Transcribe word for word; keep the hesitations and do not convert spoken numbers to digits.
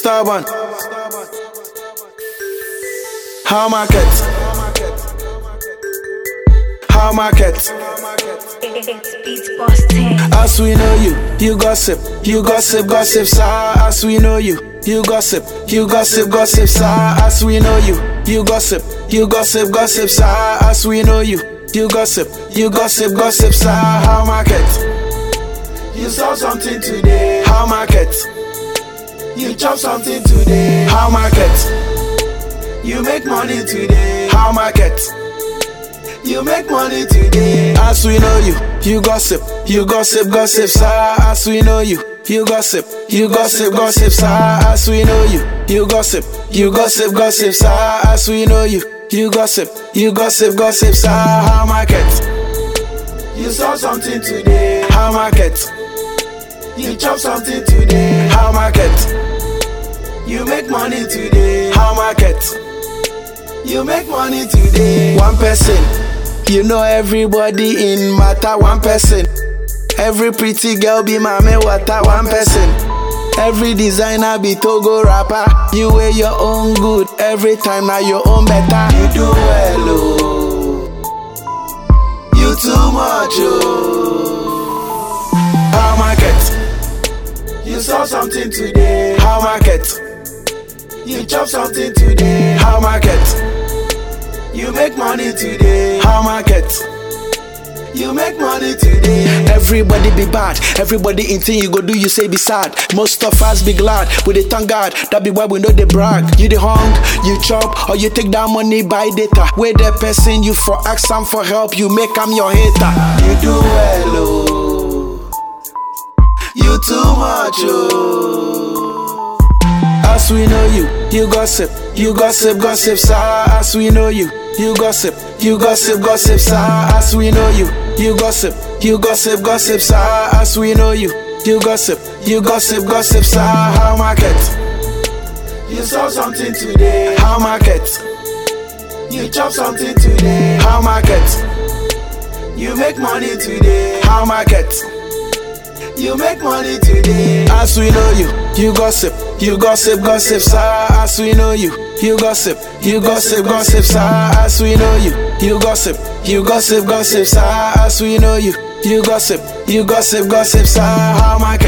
stubborn. How market? How market? It's Beats Boston. As we know you, you gossip, you gossip, gossip, sir. As we know you, you gossip, you gossip, gossip, sir. As we know you, you gossip, you gossip, gossip, sir. As we know you, you gossip, you gossip, gossip, sir. How market? You saw something today. How market? You chop something today. How market? You make money today. How market? You make money today. As we know you, you gossip, you gossip, gossip, sir. As we know you, you gossip, you gossip, gossip, sir. As we know you, you gossip, you gossip, gossip, sir. As we know you, you gossip, you gossip, gossip, sir. How market? You saw something today. How market? You chop something today. How market? You make money today. How market? You make money today. One person, you know everybody in matter. One person, every pretty girl be mame water. One person, every designer be Togo rapper. You wear your own good every time, now your own better. You do well, oh. You too much, oh. How market? You saw something today. How market? You chop something today. How market? You make money today. How market? You make money today. Everybody be bad, everybody in thing you go do, you say be sad. Most of us be glad, we dey thank God. That be why we know they brag. You dey hung, you chop, or you take that money buy data. Where the person you for ask am for help, you make am your hater. You do well, oh. You too much, oh. As we know you, you gossip, you gossip, gossip, sir. As we know you, you gossip, you gossip, gossip, sir. As we know you, you gossip, you gossip, gossip, sir. As we know you, you gossip, you gossip, gossip, sir. How market? You saw something today. How market? You chop something today. How market? You make money today. How market? You make money today. As we know you, you gossip, you gossip, gossip, sir. As we know you, you gossip, you gossip, gossip, sir. As we know you, you gossip, you gossip, gossip, sir. As we know you, you gossip, you gossip, gossip, sir. How market?